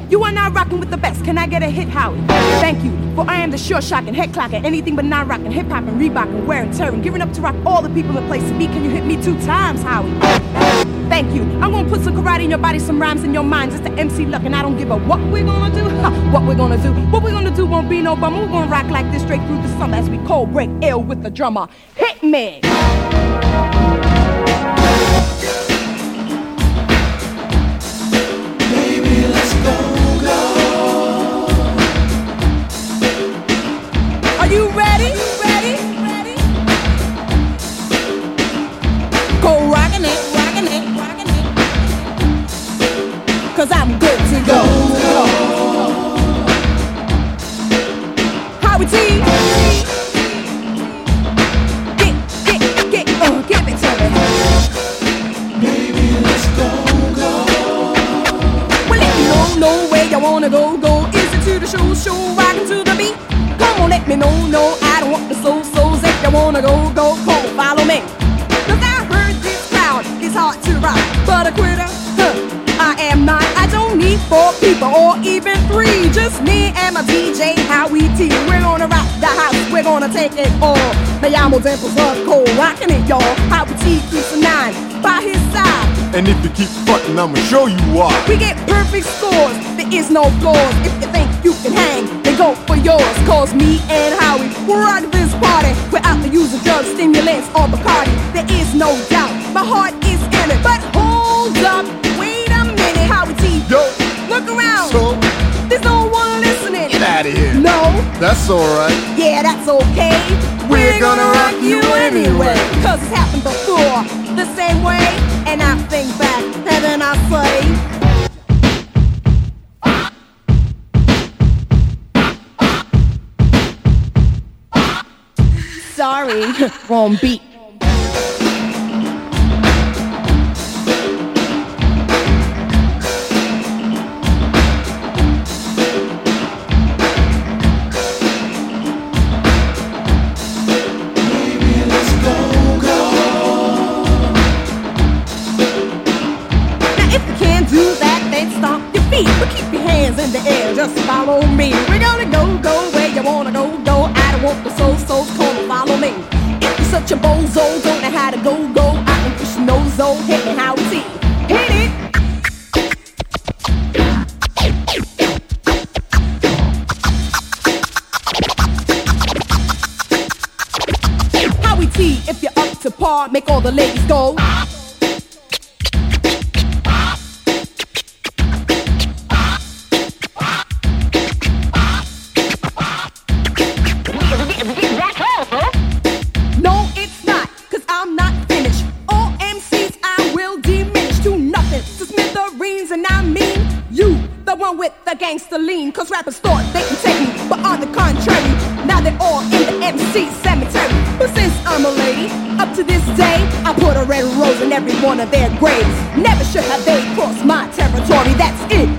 You are now rocking with the best. Can I get a hit, Howie? Thank you, for I am the sure shocking, head clocking, anything but not rocking, hip hop and Reebok and wear and tear and giving up to rock all the people in place to be. Can you hit me 2 times, Howie? Thank you. I'm gonna put some karate in your body, some rhymes in your mind. Just the MC Luck, and I don't give a what we're gonna do. What we're gonna do. What we're gonna do won't be no bummer. We're gonna rock like this straight through the summer as we cold break ill with the drummer. Hit me. Baby, let's go. Are you ready? Ready? Go rockin' it. 'Cause I'm good to go. Howie T. Give it to me. Baby, let's go. Well, if you don't know where you wanna go. Is it to the show, rockin' to the beat? Come on, let me know, no, I don't want the souls. If you wanna go, come on, follow me. 'Cause I heard this crowd is hard to rock, but a quitter, I am not. I don't need 4 people or even 3. Just me and my DJ Howie T. We're gonna rock the house, we're gonna take it all. The Yamo Dimples of cold rockin' it, y'all. Howie T keeps a 9 by his side. And if you keep frontin', I'ma show you why. We get perfect scores, there is no flaws. If you think you can hang, then go for yours. 'Cause me and Howie, we're rock this party. We're out to use the drugs, stimulants, or Bacardi. There is no doubt, my heart is in it. But hold up, wait a minute, Howie T. Yo, Look around, so there's no one listening. get out of here. No, That's alright. yeah, that's okay. We're gonna rock you anyway. 'Cause it's happened before, the same way. And I think back, and then I say, sorry, wrong beat. But keep your hands in the air, just follow me. We're gonna go where you wanna go. I don't want the souls, come follow me. If you're such a bozo, don't know how to go. I can push your nose, hit me, Howie T. Hit it! Howie T, if you're up to par, make all the ladies go. With the gangster lean, 'cause rappers thought they can take me, but on the contrary, now they're all in the MC cemetery. But since I'm a lady, up to this day, I put a red rose in every one of their graves. Never should have they crossed my territory, that's it.